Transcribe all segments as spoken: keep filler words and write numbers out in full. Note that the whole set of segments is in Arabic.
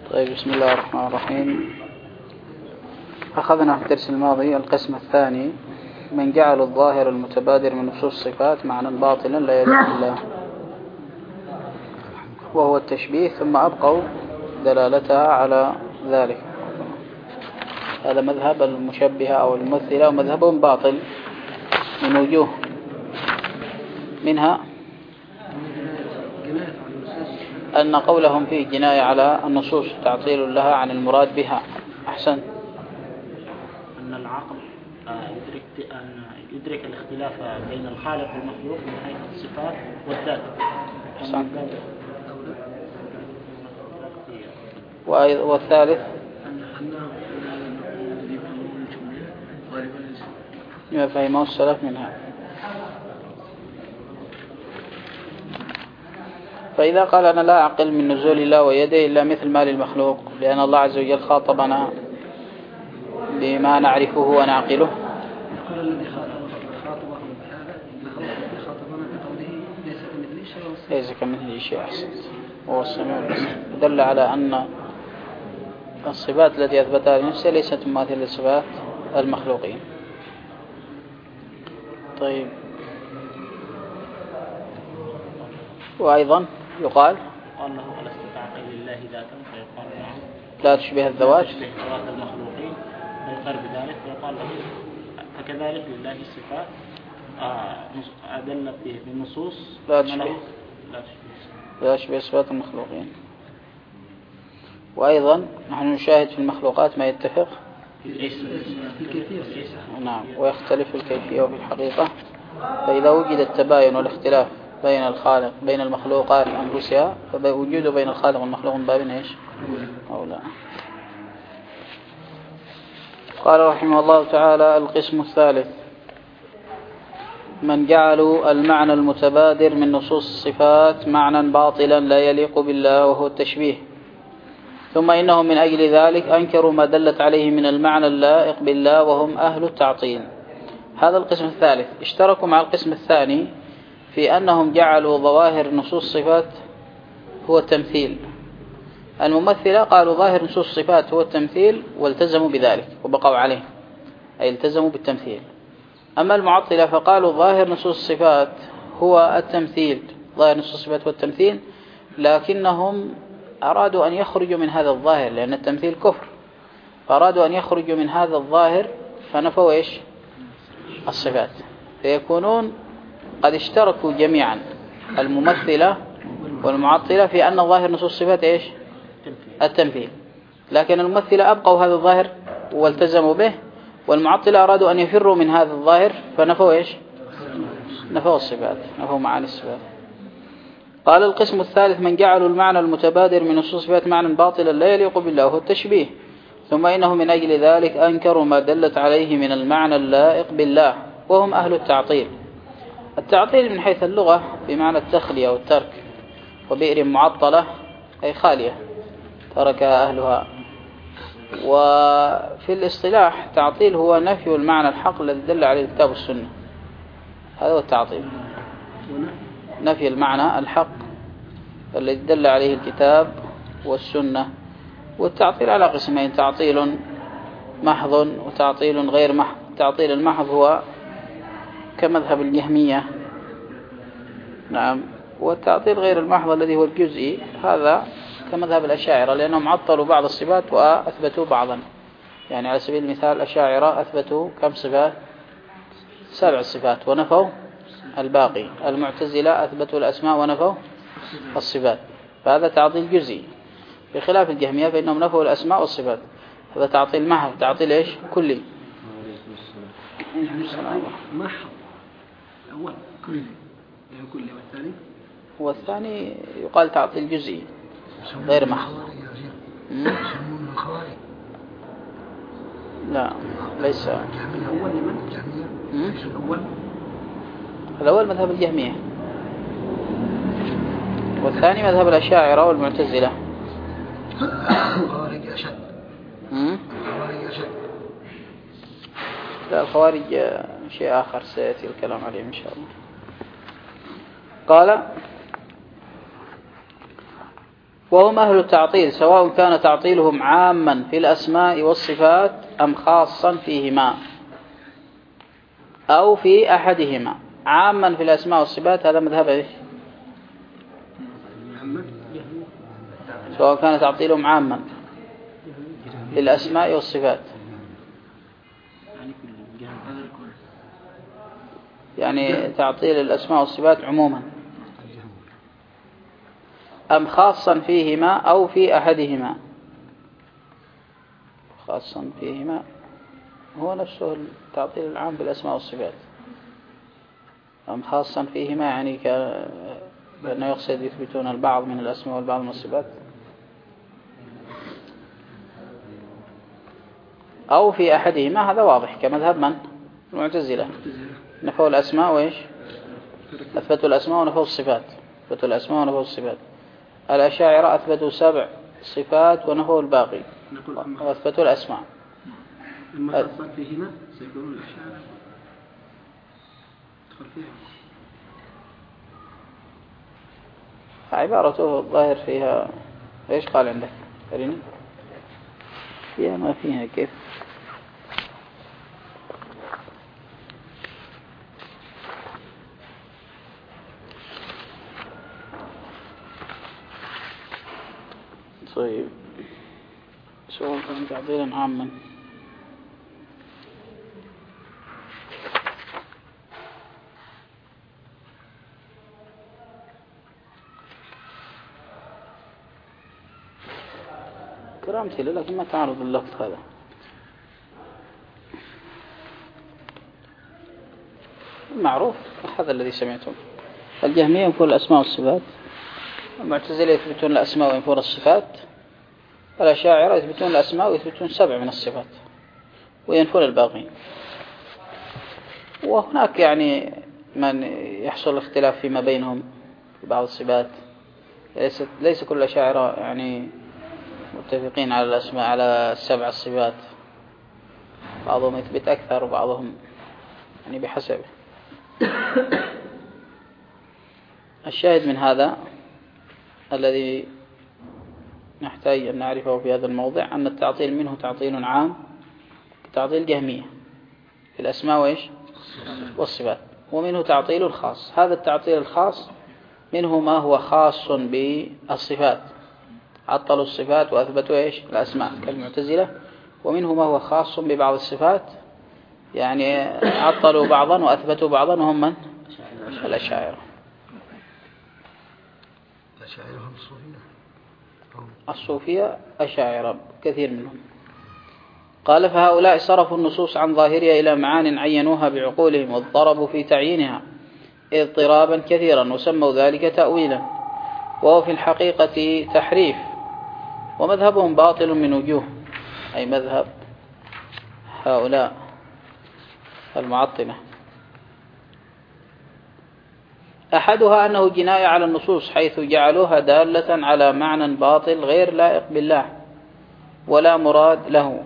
طيب، بسم الله الرحمن الرحيم. أخذنا في الدرس الماضي القسم الثاني، من جعل الظاهر المتبادر من نصوص الصفات معنى باطلا لا يليق بالله، وهو التشبيه، ثم أبقوا دلالتها على ذلك. هذا مذهب المشبهة أو الممثلة، ومذهبهم باطل من وجوه، منها أن قولهم فيه جناية على النصوص، تعطيل لها عن المراد بها. أحسن. أن العقل يدرك أن يدرك الاختلاف بين الخالق والمخلوق من حيث الصفات والذات. أحسن. والثالث ما فهمه السلف منها. فإذا قال أنا لا أعقل من نزول الله ويده إلا مثل ما للمخلوق، لأن الله عز وجل خاطبنا بما نعرفه ونعقله، ليس كمثله شيء. أحسن. هو السميع البصير. دل على أن الصفات التي أثبتها لنفسه ليست مماثلة لصفات المخلوقين. طيب، وأيضا يقال قال له ألا استطاع لله ذاتا، فيقال نعم لا تشبه الذوات، تشبه ذوات المخلوقين، فيقر بذلك، فيقال له فكذلك لله الصفات أدلت به بالنصوص لا تشبه لا تشبه لا تشبه صفات المخلوقين. وأيضا نحن نشاهد في المخلوقات ما يتفق في الكيفية نعم ويختلف في الكيفية وفي الحقيقة. فإذا وجد التباين والاختلاف بين الخالق بين المخلوقات أنفسها، فوجوده بين الخالق والمخلوق من باب إيش؟ أو لا. قال رحمه الله تعالى: القسم الثالث، من جعلوا المعنى المتبادر من نصوص الصفات معنى باطلا لا يليق بالله، وهو التشبيه، ثم إنهم من أجل ذلك أنكروا ما دلت عليه من المعنى اللائق بالله، وهم أهل التعطيل. هذا القسم الثالث. اشتركوا مع القسم الثاني في أنهم جعلوا ظواهر نصوص الصفات هو التمثيل. الممثلة قالوا ظاهر نصوص الصفات هو التمثيل والتزموا بذلك وبقوا عليه، أي التزموا بالتمثيل. أما المعطلة فقالوا ظاهر نصوص الصفات هو التمثيل، ظاهر نصوص الصفات هو التمثيل، لكنهم أرادوا أن يخرجوا من هذا الظاهر، لأن التمثيل كفر، فأرادوا أن يخرجوا من هذا الظاهر فنفوا إيش؟ الصفات، فيكونون قد اشتركوا جميعا الممثلة والمعطلة في أن ظاهر نصوص الصفات إيش؟ التمثيل، لكن الممثلة أبقوا هذا الظاهر والتزموا به، والمعطلة أرادوا أن يفروا من هذا الظاهر فنفوا إيش؟ نفوا الصفات، نفوا معاني الصفات. قال القسم الثالث: من جعلوا المعنى المتبادر من نصوص الصفات معنى باطلا لا يليق بالله، وهو التشبيه، ثم إنه من أجل ذلك أنكروا ما دلت عليه من المعنى اللائق بالله، وهم أهل التعطيل. التعطيل من حيث اللغة بمعنى التخلية والترك، وبئر معطلة أي خالية تركها أهلها. وفي الاصطلاح تعطيل هو نفي المعنى الحق الذي دل عليه الكتاب والسنة، هذا هو التعطيل، نفي المعنى الحق الذي دل عليه الكتاب والسنة. والتعطيل على قسمين: تعطيل محض وتعطيل غير محض. التعطيل المحض هو كمذهب الجهمية، نعم، والتعطيل غير المحض الذي هو الجزئي، هذا كمذهب الأشاعرة، لأنهم عطلوا بعض الصفات وأثبتوا بعضا. يعني على سبيل المثال الأشاعرة أثبتوا كم صفات؟ سبع صفات ونفوا الباقي. المعتزلة أثبتوا الأسماء ونفوا الصفات، فهذا تعطيل جزئي، بخلاف الجهمية فإنهم نفوا الأسماء والصفات، هذا تعطيل محض، تعطيل إيش؟ كلي. محض الأول كلي كلي، والثاني والثاني يقال تعطيل جزئي غير محض. لا، ليس الأول لمن؟ الجهمية. الأول الأول مذهب الجهمية، والثاني مذهب الأشاعرة والمعتزلة. الخوارج أشد. الخوارج أشد. لا، الخوارج شيء آخر سيأتي الكلام عليه إن شاء الله. قال: وهم أهل التعطيل سواء كان تعطيلهم عاما في الأسماء والصفات أم خاصا فيهما أو في أحدهما. عاما في الأسماء والصفات هذا مذهب إيش؟ سواء كان تعطيلهم عاما للأسماء والصفات يعني تعطيل الأسماء والصفات عموما أم خاصا فيهما أو في أحدهما. خاصا فيهما هو نفسه التعطيل العام بالأسماء والصفات، أم خاصا فيهما يعني كأنه يقصد يثبتون البعض من الأسماء والبعض من الصفات، أو في أحدهما هذا واضح كمذهب من؟ المعتزلة، نفوا الأسماء وإيش؟ أثبتوا الأسماء ونفوا الصفات. أثبتوا الأسماء ونفوا الصفات. الأشاعرة أثبتوا سبع صفات ونفوا الباقي وأثبتوا الأسماء. لما خاصت فيهما سيكونون الأشاعرة تدخل فيها. عبارته الظاهر فيها إيش قال عندك؟ أريني فيها ما فيها كيف؟ طيب سؤال كان تعطيلا عاما. كرامتي لكن ما تعرض اللفظ هذا. المعروف هذا الذي سمعتم. الجهمية ينفون الأسماء والصفات، المعتزلة يثبتون الأسماء وينفون الصفات، الأشاعرة يثبتون الأسماء ويثبتون سبع من الصفات وينفون الباقين. وهناك يعني من يحصل اختلاف فيما بينهم في بعض الصفات، ليس ليس كل الأشاعرة يعني متفقين على الأسماء على السبع الصفات، بعضهم يثبت أكثر وبعضهم يعني بحسب. الشاهد من هذا الذي نحتاج أن نعرفه في هذا الموضع أن التعطيل منه تعطيل عام تعطيل جهمية في الأسماء وإيش والصفات، ومنه تعطيل خاص. هذا التعطيل الخاص منه ما هو خاص بالصفات، عطلوا الصفات وأثبتوا إيش الأسماء كالمعتزلة، ومنه ما هو خاص ببعض الصفات يعني عطلوا بعضا وأثبتوا بعضا، وهم من الأشاعرة. الأشاعرة هم الصوفية. الصوفية أشاعرة كثير منهم. قال فهؤلاء صرفوا النصوص عن ظاهرها إلى معان عينوها بعقولهم واضطربوا في تعيينها اضطرابا كثيرا وسموا ذلك تأويلا، وهو في الحقيقة تحريف، ومذهبهم باطل من وجوه، أي مذهب هؤلاء المعطلة. أحدها أنه جناية على النصوص حيث جعلوها دالة على معنى باطل غير لائق بالله ولا مراد له،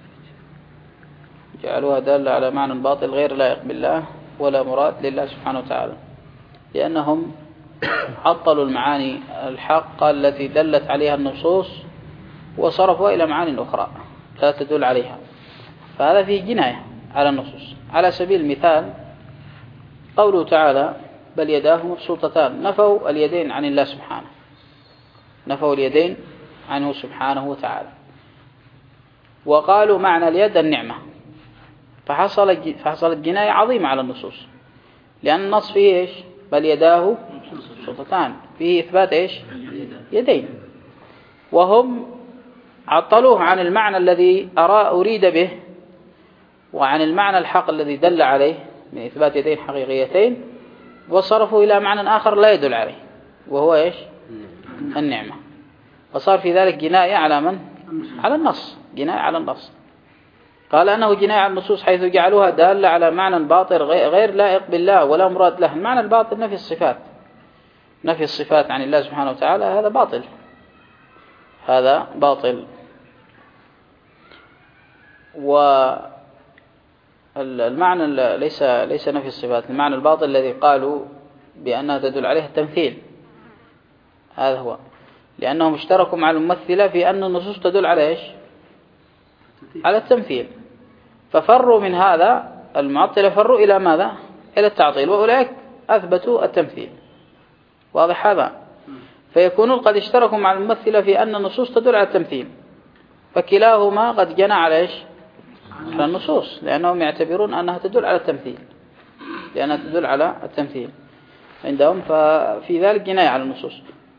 جعلوها دالة على معنى باطل غير لائق بالله ولا مراد لله سبحانه وتعالى، لأنهم عطلوا المعاني الحقة التي دلت عليها النصوص وصرفوا إلى معاني أخرى لا تدل عليها، فهذا فيه جناية على النصوص. على سبيل المثال قوله تعالى بل يداه مبسوطتان، نفوا اليدين عن الله سبحانه، نفوا اليدين عنه سبحانه وتعالى، وقالوا معنى اليد النعمة، فحصلت فحصلت جناية عظيمة على النصوص، لأن النص فيه إيش بل يداه مبسوطتان، فيه إثبات إيش يدين، وهم عطلوه عن المعنى الذي أريد به وعن المعنى الحق الذي دل عليه من إثبات يدين حقيقيتين، وصرفوا إلى معنى آخر لا يدل عليه وهو إيش النعمة، وصار في ذلك جناية على من؟ على النص، جناية على النص. قال أنه جناية على النصوص حيث جعلوها دالة على معنى باطل غير لائق بالله ولا مراد له. المعنى الباطل نفي الصفات، نفي الصفات عن الله سبحانه وتعالى، هذا باطل، هذا باطل. والمعنى ليس ليس نفي الصفات، المعنى الباطل الذي قالوا بأنها تدل عليه التمثيل، هذا هو، لأنهم اشتركوا مع الممثلة في أن النصوص تدل على إيش؟ على التمثيل. ففروا من هذا، المعطلة فروا إلى ماذا؟ إلى التعطيل، وأولئك أثبتوا التمثيل. واضح هذا؟ فيكونون قد اشتركوا مع الممثلة في أن النصوص تدل على التمثيل، فكلاهما قد جنى على إيش؟ على النصوص، لأنهم يعتبرون أنها تدل على التمثيل، لأنها تدل على التمثيل عندهم، ففي ذلك جناية على النصوص.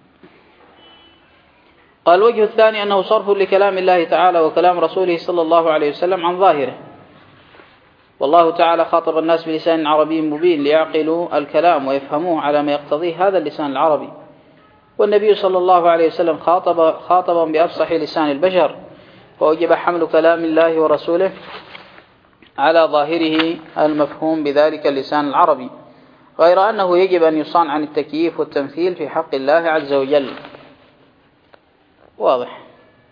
قال الوجه الثاني أنه صرف لكلام الله تعالى وكلام رسوله صلى الله عليه وسلم عن ظاهره. والله تعالى خاطب الناس بلسان عربي مبين ليعقلوا الكلام ويفهموه على ما يقتضيه هذا اللسان العربي، والنبي صلى الله عليه وسلم خاطب خاطبا بأفصح لسان البشر، ووجب حمل كلام الله ورسوله على ظاهره المفهوم بذلك اللسان العربي، غير أنه يجب أن يصان عن التكييف والتمثيل في حق الله عز وجل. واضح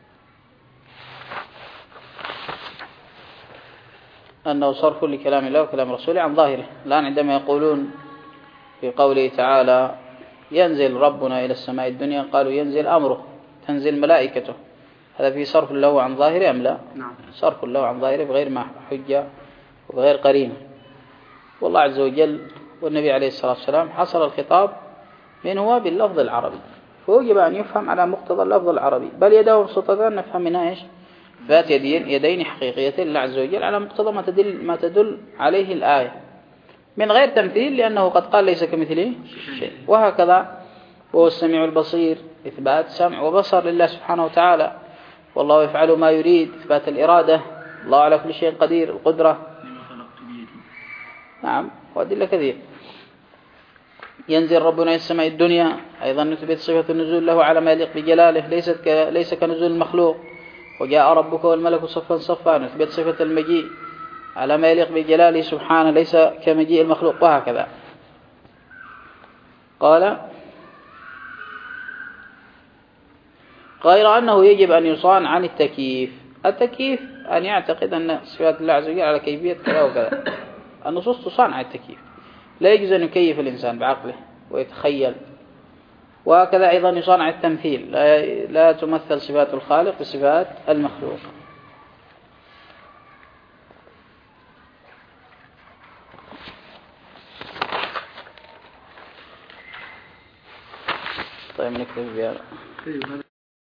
أنه صرف لكلام الله وكلام رسوله عن ظاهره. الآن عندما يقولون في قوله تعالى ينزل ربنا إلى السماء الدنيا، قالوا ينزل أمره، تنزل ملائكته، هذا فيه صرف له عن ظاهره أم لا؟ نعم. صرف له عن ظاهره بغير ما حجة وبغير قرينة. والله عز وجل والنبي عليه الصلاة والسلام حصل الخطاب من هو باللفظ العربي، فوجب أن يفهم على مقتضى اللفظ العربي، بل يداه مبسوطتان نفهم منها إيش؟ ذات يدين يدين حقيقيتين لله عز وجل على مقتضى ما تدل ما تدل عليه الآية من غير تمثيل، لأنه قد قال ليس كمثله شيء. وهكذا وهو السميع البصير، إثبات سمع وبصر لله سبحانه وتعالى. والله يفعل ما يريد، إثبات الإرادة، الله على كل شيء قدير، القدرة. نعم، وأدلة كثير. ينزل ربنا إلى السماء الدنيا، أيضا نثبت صفة النزول له على ما يليق بجلاله، ليست ك... ليس كنزول المخلوق. وجاء ربك والملك صفا صفا، نثبت صفة المجيء على ما يليق بجلاله سبحانه، ليس كمجيء المخلوق. وهكذا قال غير أنه يجب أن يصان عن التكييف. التكييف أن يعتقد أن صفات الله عز وجل على كيفية كذا وكذا. النصوص تصان عن التكييف، لا يجوز أن يكيف الإنسان بعقله ويتخيل. وهكذا أيضا يصان عن التمثيل، لا, لا تمثل صفات الخالق بصفات المخلوق. طيب نكتب بهذا.